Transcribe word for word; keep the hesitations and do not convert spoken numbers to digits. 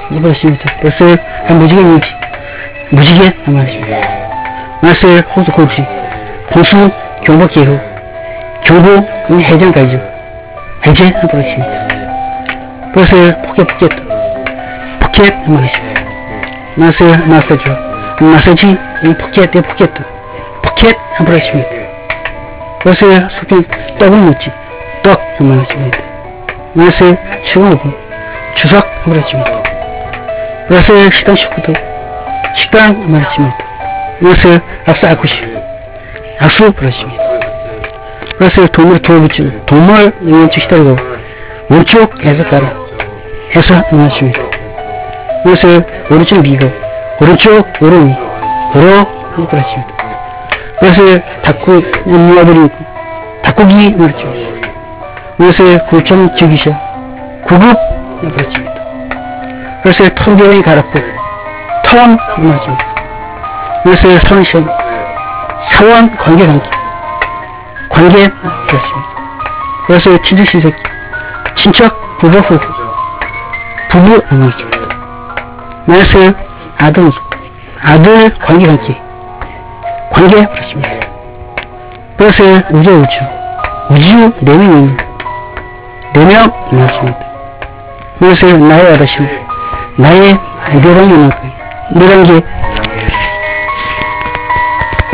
말씀입니다. 벌써 무지개인지 무지개 말씀입니다. 말씀 호수 고시 공수 경보 기후 경보 해전 가이죠. 해제 말씀입니다. 벌써 포켓 포켓 포켓 말씀입니다. 말씀 마사죠. 마사지 포켓 대 포켓 포켓 말씀입니다. 벌써 수평 떡을 먹지 떡 말씀입니다. 말씀 추가하고 추석 말씀입니다. 벌써 식당 식구도 식당 말씀입니다. 벌써 악수 아쿠시 악수 말씀입니다. 벌써 동물 도와붙이는 동물 왼쪽 시달고 왼쪽에서 가라 해서 말씀입니다. 벌써 오른쪽 미고 오른쪽 오른이 오로 말씀입니다. 벌써 닭고 모아버리고 닭고기 말씀입니다. 벌써 굴청 죽이셔 구급 말씀입니다. 벌써 통병이 갈았고 통 말씀입니다. 벌써 선신 사원 관계 관계 관계 말씀입니다. 벌써 친척 신세기 친척 부부 후부 부부 말씀입니다. 벌써 아들 아들 관계 관계 관계 말씀입니다. 벌써 우주 우주 우주 네 명입니다. 네 명 말씀입니다. 벌써 나의 아다시 나의 묘랑이 나그 묘랑기